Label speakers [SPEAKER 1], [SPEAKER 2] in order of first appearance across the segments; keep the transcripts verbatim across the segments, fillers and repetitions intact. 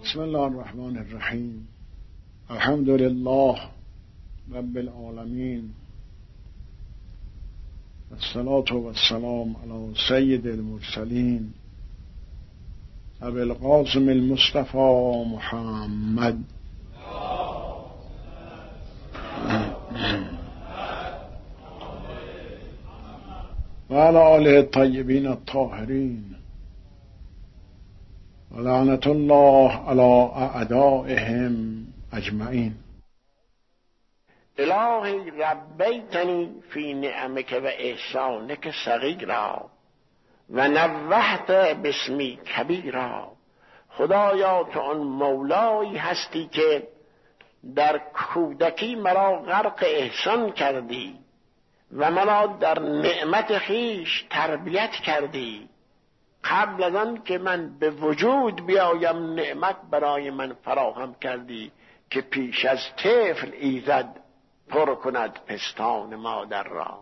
[SPEAKER 1] بسم الله الرحمن الرحیم. الحمد لله رب العالمین، الصلاة والسلام علی سید المرسلین ابی القاسم المصطفى محمد و علی آله الطیبین الطاهرین و لعنت الله علی اعدائهم اجمعین.
[SPEAKER 2] الهی ربیتنی فی نعمک و احسانک صغیرا و نوحت باسمی کبیرا. خدایا تو آن مولایی هستی که در کودکی مرا غرق احسان کردی و مرا در نعمت خویش تربیت کردی. قبل از آن که من به وجود بیایم نعمت برای من فراهم کردی که پیش از طفل ایزد پر کند پستان مادر را.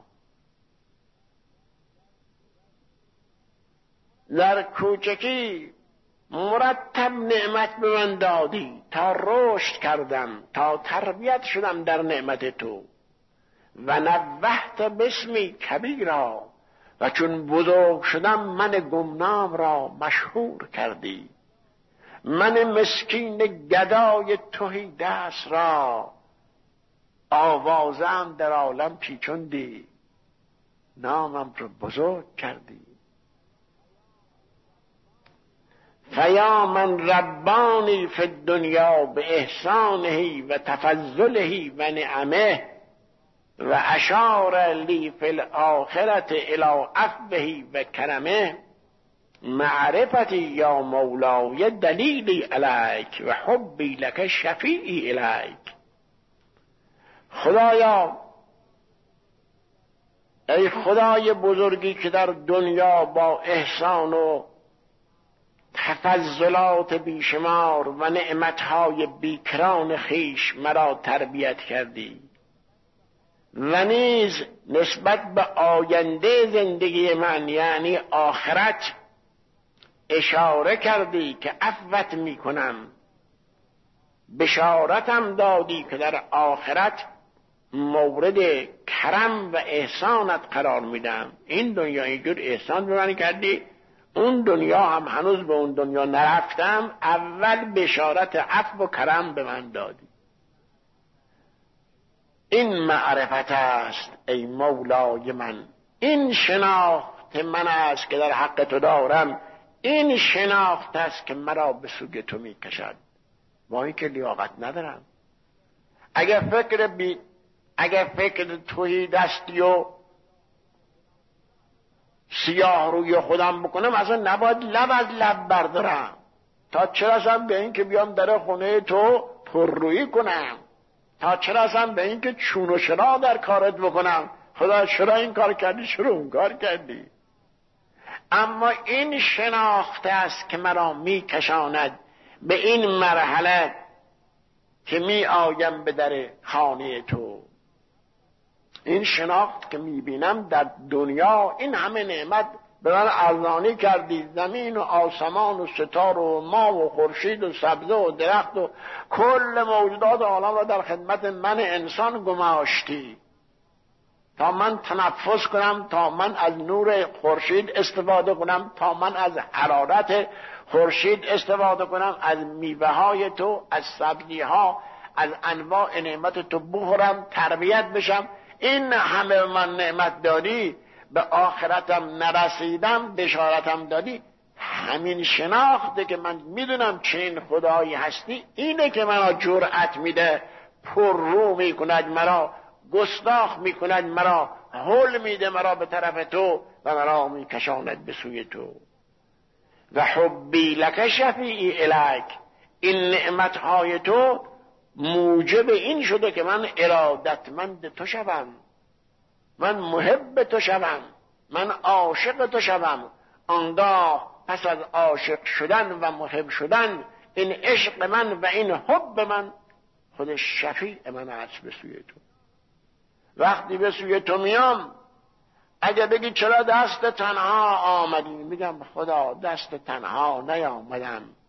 [SPEAKER 2] در کوچکی مرتب نعمت به من دادی تا رشد کردم، تا تربیت شدم در نعمت تو. و نوحت باسمی کبیرا، و چون بزرگ شدم من گمنام را مشهور کردی. من مسکین گدای تهی دست را آوازم در عالم پیچوندی، نامم رو بزرگ کردی. فیا من ربانی فی الدنیا به احسانه و تفضله و نعمه و اشار لی فی الاخرة الی عفوه و کرمه. معرفتی یا مولای دلیلی الیک و حبی لک شفیعی الیک. خدایا، ای خدای بزرگی که در دنیا با احسان و تفضلات بیشمار و نعمتهای بیکران خیش مرا تربیت کردی و نیز نسبت به آینده زندگی من یعنی آخرت اشاره کردی که عفوت میکنم. بشارتم دادی که در آخرت مورد کرم و احسانت قرار میدم. این دنیا اینجور احسان به من کردی، اون دنیا هم هنوز به اون دنیا نرفتم، اول بشارت عفو و کرم به من دادی. این معرفت است ای مولای من، این شناخت من است که در حق تو دارم، این شناخت است که مرا به سوی تو می کشد. با این که لیاقت ندارم. اگر فکر بی اگر فکر توی دستی و سیاه روی خودم بکنم اصلا نباید لب از لب بردارم. تا چه رسم به این که بیام در خونه تو پررویی کنم؟ تا چه رسم به این که چون و چرا در کارت بکنم؟ خدا چرا این کار کردی، چرا اون کار کردی؟ اما این شناخت است که مرا می کشاند به این مرحله که می آیم به در خانه تو. این شناخت که می بینم در دنیا این همه نعمت به من ارزانی کردی، زمین و آسمان و ستاره و ماه و خورشید و سبزه و درخت و کل موجودات عالم را در خدمت من انسان گماشتی تا من تنفس کنم، تا من از نور خورشید استفاده کنم، تا من از حرارت خورشید استفاده کنم، از میوه های تو، از سبزی ها، از انواع نعمت تو بخورم، تربیت بشم. این همه من نعمت دادی، به آخرتم نرسیدم، بشارتم دادی. همین شناخته که من میدونم چنین خدایی هستی اینه که مرا جرأت میده، پر رو میکند مرا، گستاخ میکند مرا، هل میده مرا به طرف تو و مرا میکشاند به سوی تو. و حبی لک شفیعی الیک. این نعمتهای تو موجب این شده که من ارادتمند تو شوم، من محب تو شوم، من عاشق تو شوم. آنگاه پس از عاشق شدن و محب شدن این عشق من و این حب من خود شفیع من است به سوی تو. وقتی به سوی تو میام اگه بگی چرا دست تنها آمدی، میگم خدا دست تنها نیامدم،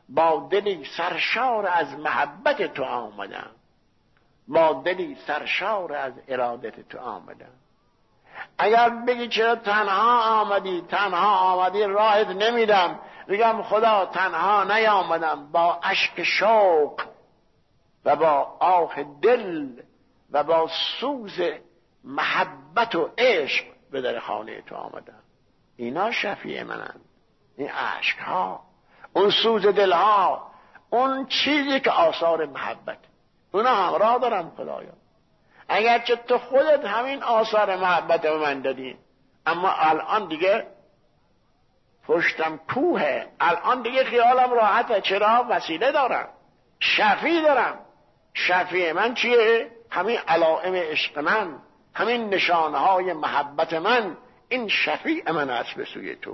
[SPEAKER 2] با دلی سرشار از محبت تو آمدم، با دلی سرشار از ارادت تو آمدم. اگر بگی چرا تنها آمدی، تنها آمدی راحت نمیدم، بگم خدا تنها نیامدم، با اشک شوق و با آه دل و با سوز محبت و عشق به در خانه تو آمدم. اینا شفیع منند، این عشق ها، اون سوز دل ها، اون چیزی که آثار محبت، اونا همراه دارم خدایا. اگرچه تو خودت همین آثار محبت به من دادی، اما الان دیگه پشتم کوهه، الان دیگه خیالم راحته. چرا؟ وسیله دارم، شفیع دارم. شفیع من چیه؟ همین علائم عشق من، همین نشانهای محبت من، این شفیع من است به سوی تو.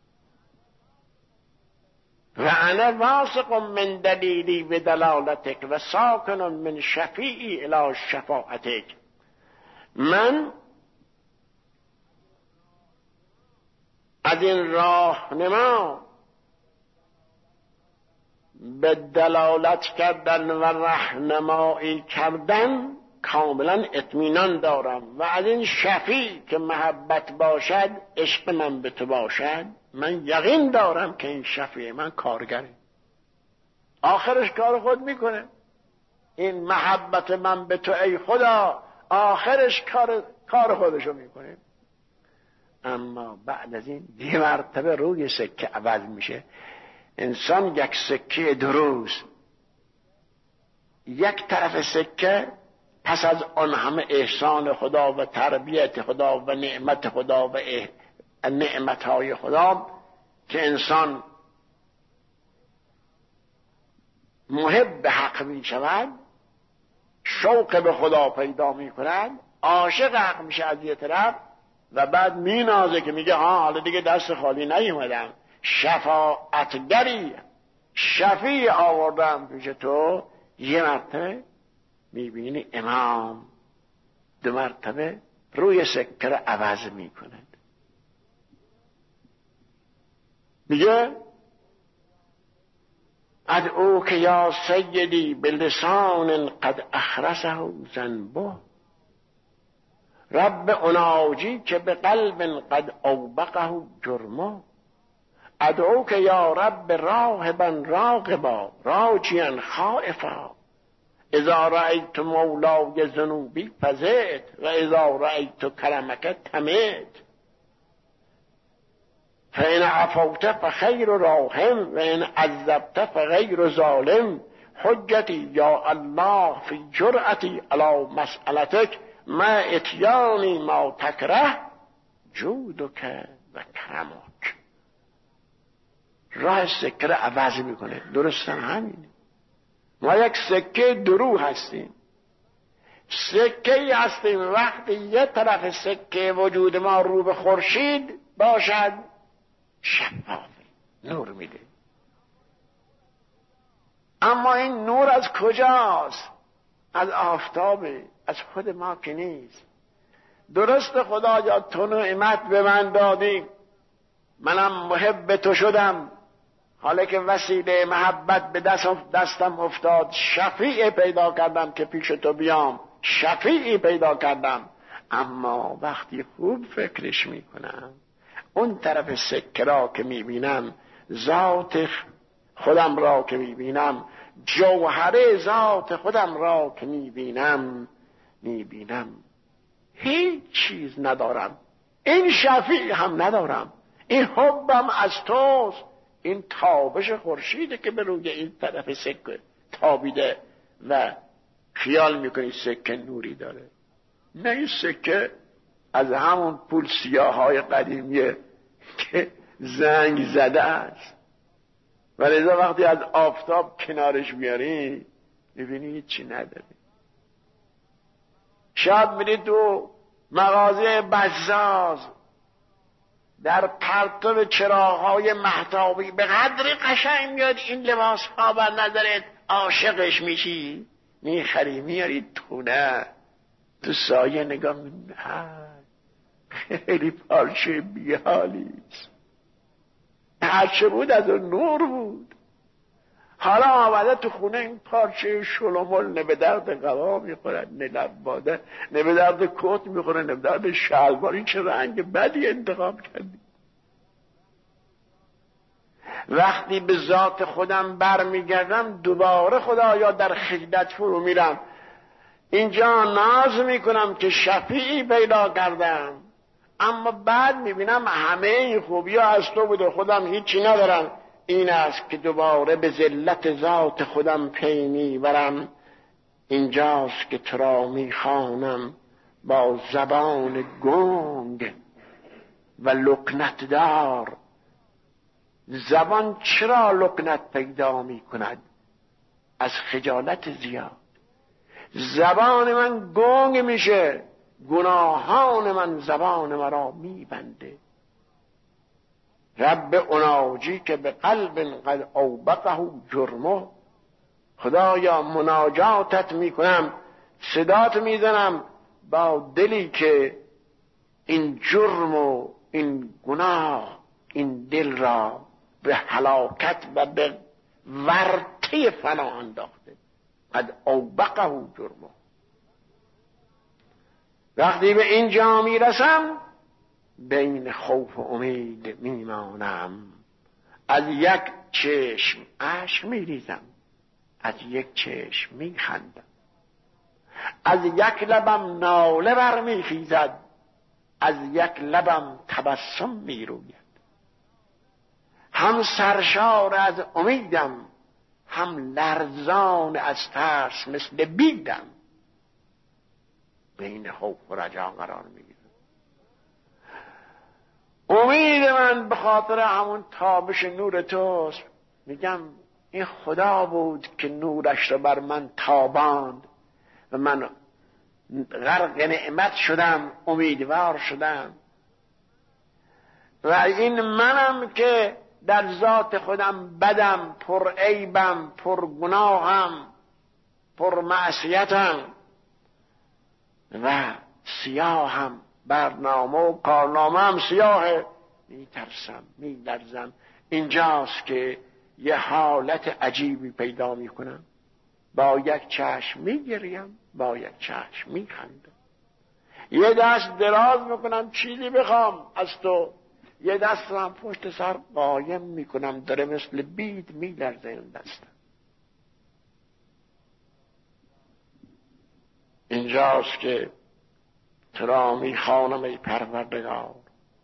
[SPEAKER 2] و انا واثق من دلیلی به دلالتک و ساکن من شفیعی الی شفاعتک. من از این راهنما به دلالت کردن و راهنمایی کردن کاملا اطمینان دارم و از این شفیع که محبت باشد، عشق من به تو باشد، من یقین دارم که این شفیع من کارگره، آخرش کار خود میکنه. این محبت من به تو ای خدا آخرش کار کار خودشو میکنه. اما بعد از این دی مرتبه روی سکه عوض میشه. انسان یک سکه درست، یک طرف سکه پس از آن همه احسان خدا و تربیت خدا و نعمت خدا و نعمتهای خدا که انسان محب حق می شود، شوق به خدا پیدا می کند، عاشق حق میشه از یه طرف، و بعد می نازه که میگه ها حالا دیگه دست خالی نیومدم، شفاعتگری شفیع آوردم پیش تو. یه مرتبه میبینی امام دو مرتبه روی سکه رو عوض میکند، میگه ادعو که یا سیدی بلسان قد اخرسه ذنبه، رب اناجی که به قلب قد اوبقه جرمه، ادعو که یا رب راهبا راغبا راجیا خائفا، اذا رأیت مولای ذنوبی فزعت و اذا رأیت کرمک تمت، فإن عفوت فخیر راحم و ان عذبت فغیر ظالم، حجتی یا الله فی جرأتی علی مسئلتک ما اتیانی ما تکره جودک و کرمک. راه سکه رو عوض میکنه. درستم همینه، ما یک سکه درو هستیم، سکه هستیم وقتی یه طرف سکه وجود ما رو به خورشید باشد شفاف نور میده. اما این نور از کجاست؟ از آفتابه، از خود ما که نیست. درست خدایا تو نعمت به من دادی، منم محب تو شدم، حالا که وسیله محبت به دست دستم افتاد، شفیع پیدا کردم که پیش تو بیام، شفیعی پیدا کردم. اما وقتی خوب فکرش میکنم، اون طرف سکه را که میبینم، ذات خودم را که میبینم، جوهره ذات خودم را که میبینم، میبینم هیچ چیز ندارم، این شفیع هم ندارم، این حبم از توست، این تابش خورشیده که به روی این طرف سکه تابیده و خیال میکنی سکه نوری داره. نه، این سکه از همون پول سیاه های قدیمیه که زنگ زده است، ولی وقتی از آفتاب کنارش بیاری میبینی چی نداری. شاید میری تو مغازه بزاز، در پرتو چراغ‌های مهتابی به قدری قشنگ میاد این لباس ها بر نظرت، عاشقش میشی، میخری میاری تونه، تو سایه نگاه میکنی خیلی پارچه بیحالیست، هرچه بود از اون نور بود. حالا آمده تو خونه این پارچه شلومل نه به درد قبا میخوره، نه لباده، نه به درد کت میخوره، نه به درد شلوار. این چه رنگ بدی انتخاب کردی. وقتی به ذات خودم برمیگردم دوباره خدایا در خجلت فرو میرم. اینجا ناز میکنم که شفیعی پیدا کردم، اما بعد میبینم همه این خوبی ها از تو بوده، خودم هیچی ندارم. این است که دوباره به ذلت ذات خودم پی میبرم. اینجاست که تو را میخوانم با زبان گنگ و لکنت دار. زبان چرا لکنت پیدا میکند؟ از خجالت زیاد. زبان من گنگ میشه، گناهان من زبان مرا میبنده. رب اناجی که به قلب قد اوبقه جرمه. خدایا مناجاتت میکنم، صدات میزنم با دلی که این جرم و این گناه این دل را به هلاکت و به ورطه فنا انداخته. قد اوبقه جرمه. وقتی به اینجا میرسم بین خوف و امید میمانم. از یک چشم اشک میریزم، از یک چشم میخندم، از یک لبم ناله برمیخیزد، از یک لبم تبسم میروید. هم سرشار از امیدم، هم لرزان از ترس مثل بیدم. بین خوف و رجا قرار میگیرم. امید من به خاطر همون تابش نور توست. میگم این خدا بود که نورش را بر من تاباند و من غرق نعمت شدم، امیدوار شدم. و این منم که در ذات خودم بدم، پر عیبم، پر گناهم، پر معصیتم و سیاهم. برنامه و کارنامه هم سیاهه. میترسم، میلرزم. اینجاست که یه حالت عجیبی پیدا میکنم. با یک چشم میگریم، با یک چشم میخندم. یه دست دراز میکنم چیزی بخوام از تو، یه دست هم پشت سر قایم میکنم، داره مثل بید میلرزه این دستم. اینجاست که تو را میخوانم ای پروردگار،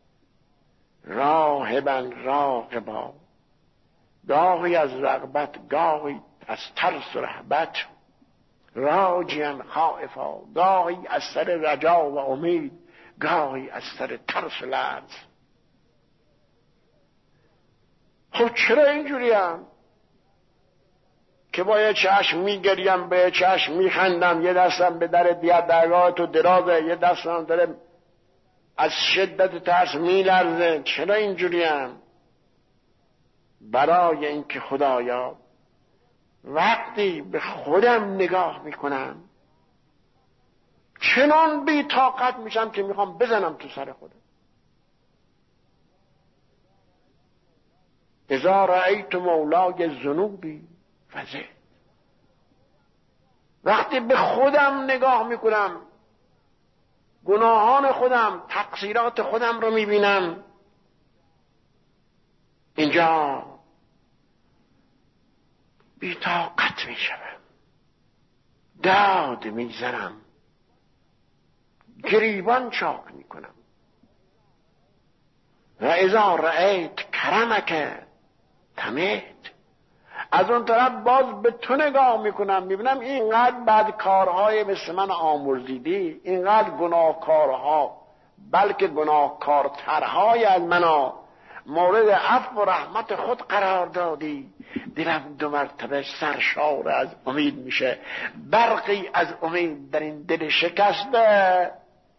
[SPEAKER 2] راهبا راغبا، گاهی از رغبت، گاهی از ترس و رهبت، راجیا خائفا، گاهی از سر رجا و امید، گاهی از سر ترس و لرز. خب چرا اینجوریم که با یه چشم میگریم، به یه چشم میخندم، یه دستم به در درگاه تو درازه، یه دستم داره از شدت ترس میلرزه؟ چرا اینجوریم؟ برای اینکه خدایا وقتی به خودم نگاه میکنم چنان بی طاقت میشم که میخوام بزنم تو سر خودم. اذا رأیت مولای ذنوبی فزع. وقتی به خودم نگاه میکنم، گناهان خودم، تقصیرات خودم رو میبینم، اینجا بی طاقت میشم، داد میزنم، گریبان چاک میکنم. و اذا رأیت کرمک تمت. از اون طرف باز به تو نگاه میکنم، میبینم اینقدر بدکارهای مثل من آمرزیدی، اینقدر گناهکارها، بلکه گناهکارترهای از منا مورد عفو و رحمت خود قرار دادی. دلم دو مرتبه سرشار از امید میشه. برقی از امید در این دل شکسته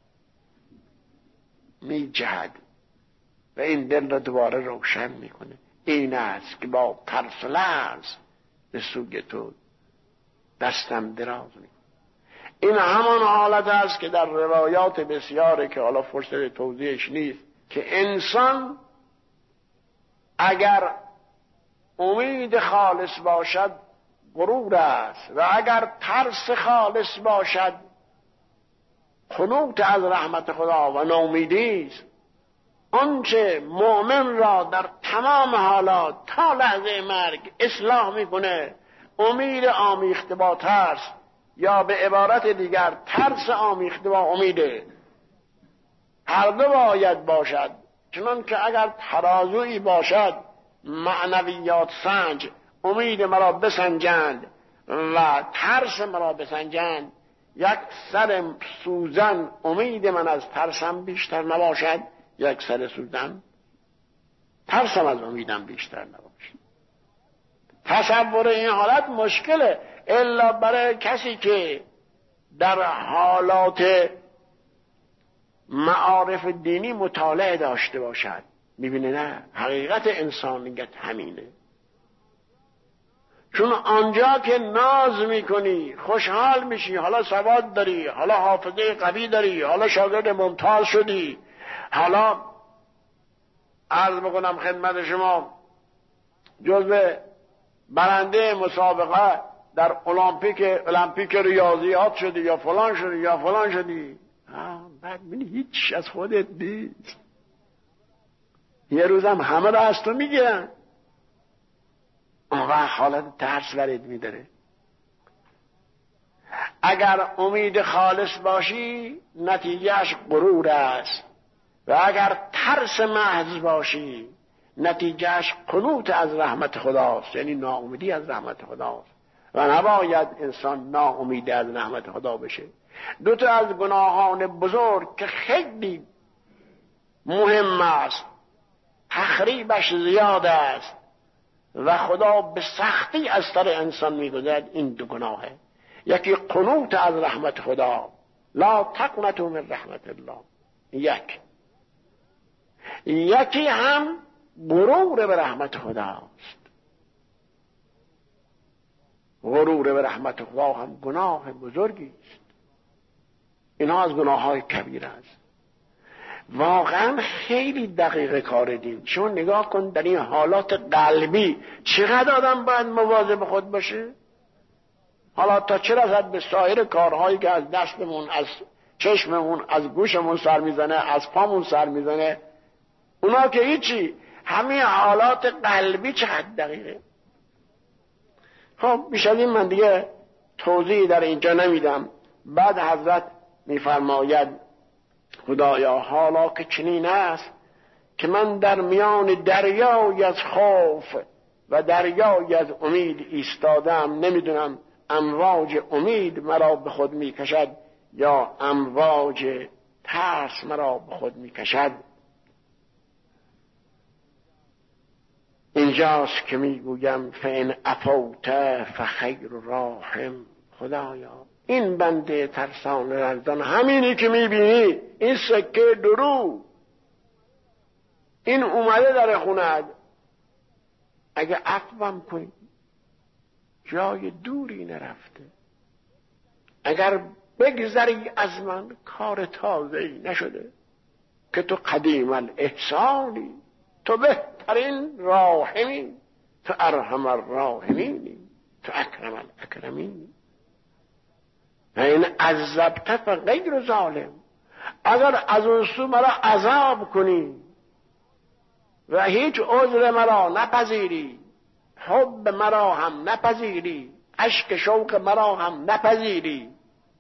[SPEAKER 2] میجهد و این دل را دوباره روشن میکنه. این است که با ترس و لرز به سوی تو دستم دراز میکنه. این همان حالت است که در روایات بسیاره که حالا فرصت توضیحش نیست، که انسان اگر امید خالص باشد غرور است و اگر ترس خالص باشد خنوط از رحمت خدا و ناامیدی است. آنچه مؤمن را در تمام حالات تا لحظه مرگ اصلاح میکنه امید آمیخته با ترس، یا به عبارت دیگر ترس آمیخته با امیده. هر دو باید باشد، چنان که اگر ترازویی باشد معنویات سنج، امید مرا بسنجند و ترس مرا بسنجند، یک سر سوزن امید من از ترسم بیشتر نباشد، یک سر سوزن ترسم از امیدم بیشتر نباشد. تصور این حالت مشکله، الا برای کسی که در حالات معارف دینی مطالعه داشته باشد میبینه نه، حقیقت انسانیت همینه. چون آنجا که ناز میکنی خوشحال میشی، حالا سواد داری، حالا حافظه قوی داری، حالا شاگرد ممتاز شدی، حالا عرض میکنم خدمت شما جزو برنده مسابقه در المپیک المپیک ریاضیات شدی یا فلان شدی یا فلان شدی، بعد بینی هیچ از خودت نیست. یه روزم همه را از تو میگیرن، اونقدر حالت ترس برات میداره. اگر امید خالص باشی نتیجهش غرور است و اگر ترس محض باشی نتیجهش قنوط از رحمت خداست، یعنی ناامیدی از رحمت خداست و نباید انسان ناامید از رحمت خدا بشه. دو تا از گناهان بزرگ که خیلی مهم است، تخریبش زیاد است و خدا به سختی از سر انسان میگذرد، این دو گناهه. یکی قنوط از رحمت خدا، لا تقنطوا من رحمت الله، یک یکی هم غرور به رحمت خداست. غرور به رحمت خدا هم گناه بزرگی است. اینا از گناه های کبیر است. واقعا خیلی دقیق کار دین. شما نگاه کن در این حالات قلبی چقدر آدم باید مواظب خود باشه. حالا تا چه رسد به سایر کارهایی که از دستمون، از چشممون، از گوشمون سر میزنه، از پامون سر میزنه، اونا که هیچی، همین حالات قلبی چقدر دقیقه. خب بیش از این من دیگه توضیحی در اینجا نمیدم. بعد حضرت میفرماید خدایا حالا که چنین است که من در میان دریای از خوف و دریای از امید ایستادم، نمیدونم امواج امید مرا به خود میکشد یا امواج ترس مرا به خود میکشد. اینجاست که میگویم فإن عفوت فخیر راحم. خدایا این بنده ترسان رنزان، همینی که میبینی، این سکه درو، این اومده در خونت، اگه عفوم کنی جای دوری نرفته، اگر بگذری از من کار تازه‌ای نشده، که تو قدیم الاحسانی، تو بهترین راحمی، تو ارحم الراحمینی، تو اکرم الاکرمینی. این عذبت فغیر ظالم، اگر از اون سو مرا عذاب کنی و هیچ عذر مرا نپذیری، حب مرا هم نپذیری، عشق شوق مرا هم نپذیری،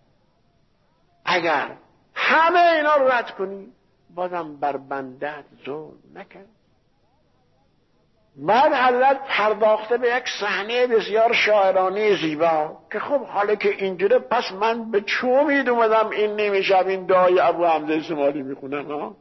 [SPEAKER 2] اگر همه اینا رو رد کنی، بازم بر بندت ظلم نکن. بعد حضرت پرداخته به یک صحنه بسیار شاعرانه زیبا که خب حالا که اینجوره پس من به چه امید اومدم این نمیشب این دعای ابو حمزه سمالی میخونم ها،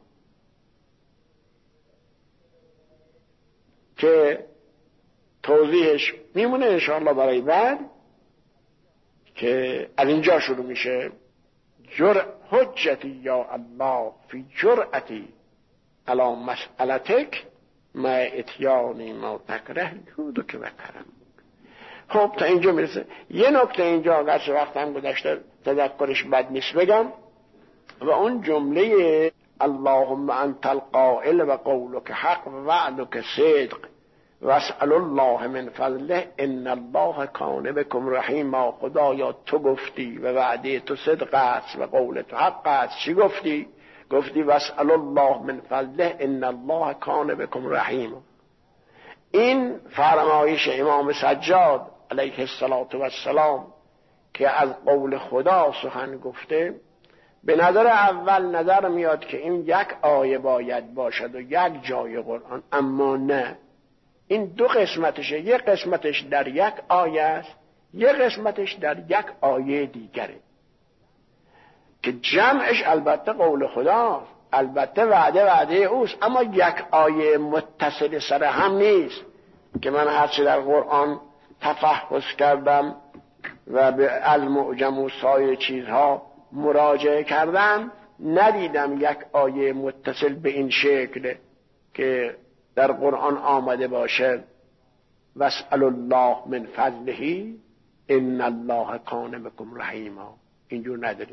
[SPEAKER 2] که توضیحش میمونه انشاءالله برای بعد، که از اینجا شروع میشه. جر حجتی یا الله فی جرأتی علی مسئلتک ما اتیانی ما تکره جودو که بکرم. خب تا اینجا میرسه. یه نکته اینجا اگرچه وقتم گذشته تذکرش بد نیست بگم، و اون جمله اللهم انت القائل و قولک حق و وعدک صدق واسأل الله من فضله ان الله کان بکم رحیما. خدایا تو گفتی و وعده تو صدق است و قول تو حق است. چی گفتی؟ گفتی واسأل الله من فضله ان الله کان بکم رحیما. این فرمایش امام سجاد علیه السلام که از قول خدا سخن گفته، به نظر اول نظر میاد که این یک آیه باید باشد و یک جای قرآن، اما نه، این دو قسمتشه. یک قسمتش در یک آیه است، یک قسمتش در یک آیه دیگره که جمعش البته قول خداست، البته وعده وعده اوست، اما یک آیه متصل سر هم نیست که من هرچی در قرآن تفحص کردم و به المعجم و سایر چیزها مراجعه کردم ندیدم یک آیه متصل به این شکل که در قرآن آمده باشه واسأل الله من فضله ان الله کان بکم رحیما. اینجور نداریم.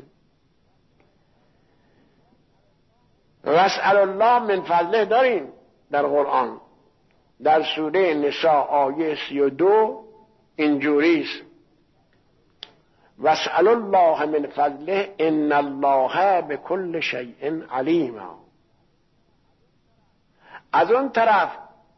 [SPEAKER 2] واسأل الله من فضله داریم در قرآن، در سوره نساء آیه سی و دو اینجوریست واسأل الله من فضله ان الله بكل شیء علیم. از اون طرف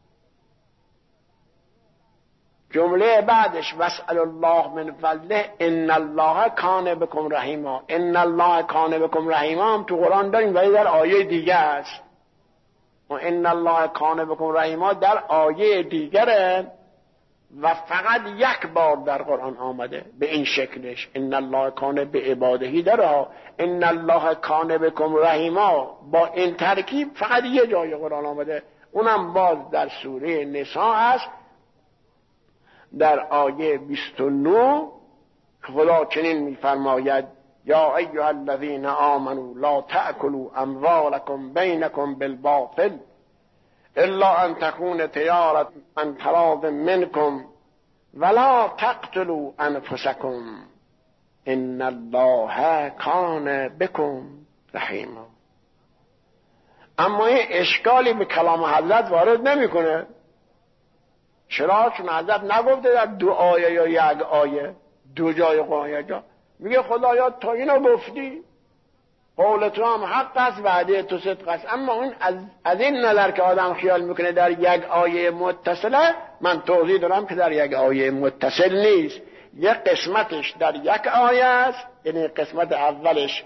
[SPEAKER 2] جمله بعدش واسأل الله من فضله ان الله کان بکم رحیما. ان الله کان بکم رحیما هم تو قرآن داریم ولی در آیه دیگه است و ان الله کان بکم رحیما در آیه دیگره و فقط یک بار در قرآن آمده به این شکلش. ان الله کان به عبادهی داره، ان الله کان بکم رحیما با این ترکیب فقط یه جای قرآن آمده، اونم باز در سوره نساء است در آیه بیست و نه که خدا چنین میفرماید یا ایها الذین آمنوا لا تأکلوا اموالکم بینکم بالباطل الا ان تكون تجارة عن تراض منكم ولا تقتلوا انفسكم ان الله كان بكم رحیما. اما این اشکالی به کلام حضرت وارد نمیکنه. چرا؟ چون حضرت نگفته در دو آیه یا یک آیه دو جای قرآن جا میگه خدایا تو اینو گفتی، قول تو هم حق است، وعده تو صدق است، اما اون از, از این نظر که آدم خیال میکنه در یک آیه متصله، من توضیح دارم که در یک آیه متصل نیست. یک قسمتش در یک آیه است، یعنی قسمت اولش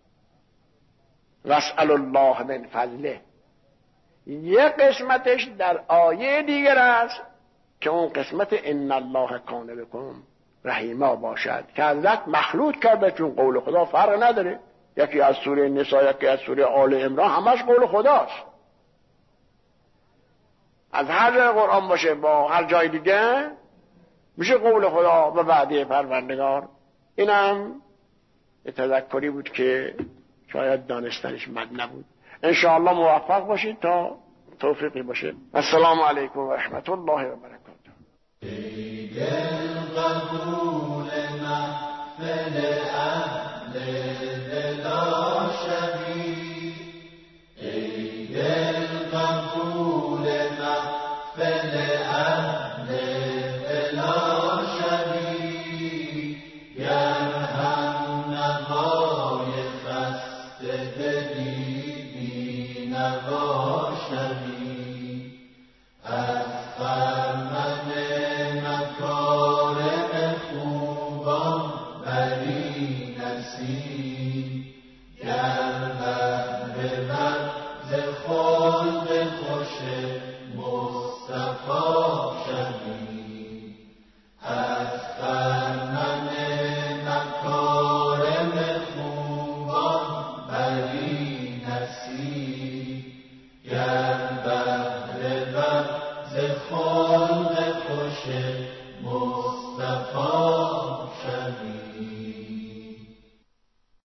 [SPEAKER 2] واسأل الله من فضله، یک قسمتش در آیه دیگر است که اون قسمت ان الله کان بکم رحیما باشد که حضرت مخلوط کرده، چون قول خدا فرق نداره، یکی از سوره نساء یکی از سوره آل عمران همش قول خداست. از هر جای قرآن باشه با هر جای دیگه میشه قول خدا و وعده پروردگار. اینم تذکری بود که شاید دانستنش مد نبود. انشاءالله موفق باشید تا توفیقی باشه. السلام علیکم و رحمت الله و برکاته.
[SPEAKER 3] قبول محفل اهل دلا شوی، ای دل قبول محفل اهل دلا شوی، گر هم نوای خسته دلی بی نوا شوی، از خرمن مکارم خوبان بری نصیب، گر بهره ور ز خلق خوش مصطفی شوی، از خرمن مکارم خوبان بری نصیب، گر بهره ور ز خلق خوش مصطفی